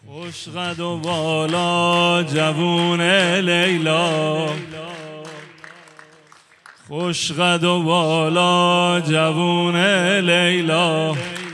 خوش قد و بالا جوون لیلا، خوش قد و بالا جوون لیلا،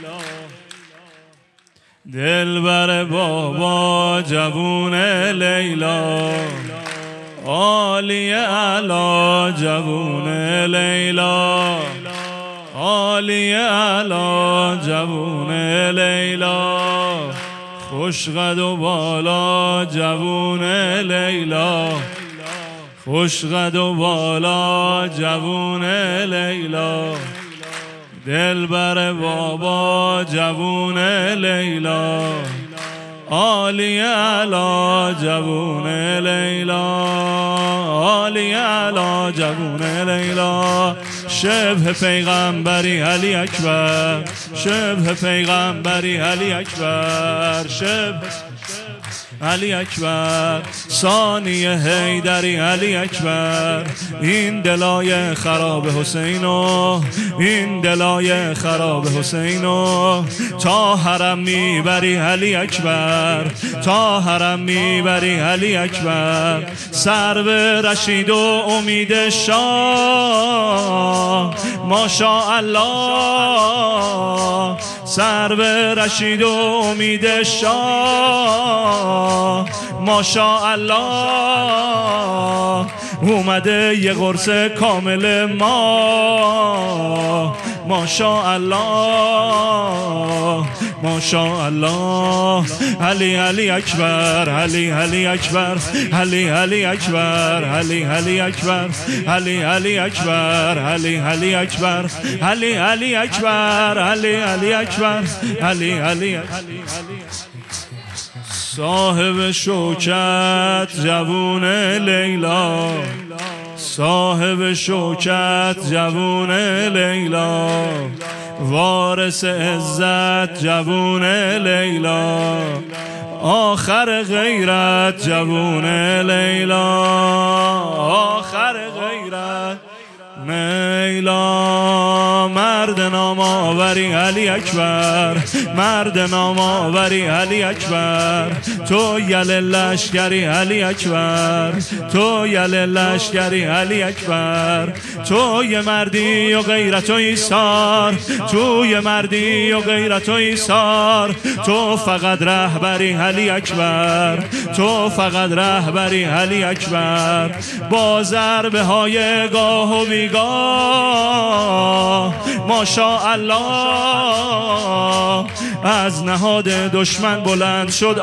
دلبر بابا جوون لیلا، عالی اعلی جوون لیلا، عالی اعلی جوون لیلا، خوش قد و بالا جوون لیلا، خوش قد و بالا جوون لیلا، دلبر بابا جوون لیلا، عالی اعلی جوون لیلا، عالی اعلی جوون لیلا، شبه پیغمبری علی اکبر، شبه پیغمبری علی اکبر، شبه علی اکبر، ثانیه حیدری علی اکبر، این دلای خراب حسینو، این دلای خراب حسینو، تا حرم میبری علی اکبر، تا حرم میبری علی اکبر، سر به رشید و امید شاه ماشاءالله، سر به رشید و امید شاه ماشاءالله، اومده یه قرص کامل ما ماشاءالله، ماشاءالله، علی علی اکبر، علی علی اکبر، علی علی اکبر، علی علی اکبر، علی علی اکبر، علی علی اکبر، علی علی اکبر، علی علی اکبر، علی علی صاحب شوکت جوون لیلا، صاحب شوکت جوون لیلا، وارث عزت جوون لیلا، آخر غیرت جوون لیلا، آخر غیرت لیلا، مرد نامآوری علی اکبر، مرد نامآوری علی اکبر، تو یل لشکری علی اکبر، تو یل لشکری علی اکبر، تو یه مردی و غیرت و ایثار، تو یه مردی و غیرت و ایثار، تو فقط رهبری علی اکبر، تو فقط رهبری علی اکبر، با ضربه های گاه و بیگاه ماشاءالله، از نهاد دشمن بلند شد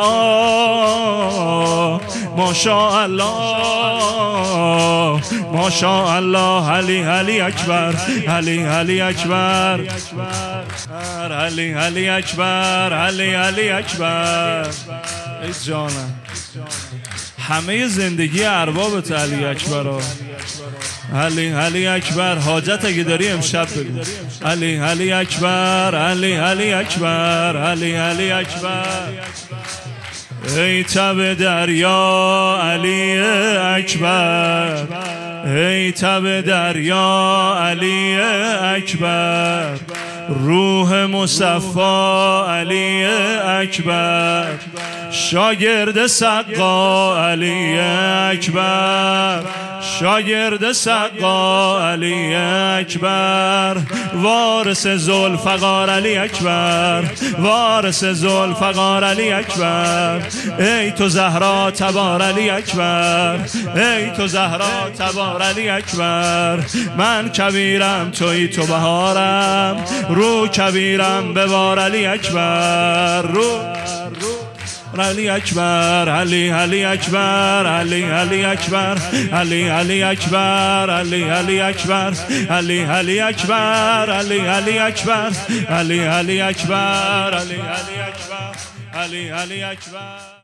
ماشاءالله، ماشاءالله، علی علی اکبر، علی علی اکبر، علی علی اکبر، علی علی اکبر. ای جانم، همه زندگی اربابت علی اکبر، علی علی اکبر، حاجت اگه داری امشب بگو، علی علی اکبر، علی علی اکبر، علی علی اکبر، ای تب دریا علی اکبر، ای تب دریا علی اکبر، روح مصفا علی اکبر، شاگرد سقا علی اکبر، شاگرد سقا علی اکبر، وارث ذوالفقار علی اکبر، وارث ذوالفقار علی اکبر، ای تو زهرا تبار علی اکبر، ای تو زهرا تبار علی اکبر، من کبیرم تویی تو بهارم، رو کبیرم ببار علی اکبر، رو علی اکبر، علی علی اکبر، علی علی اکبر، علی علی اکبر، علی علی اکبر، علی علی اکبر، علی علی اکبر، علی علی اکبر، علی علی اکبر، علی علی اکبر.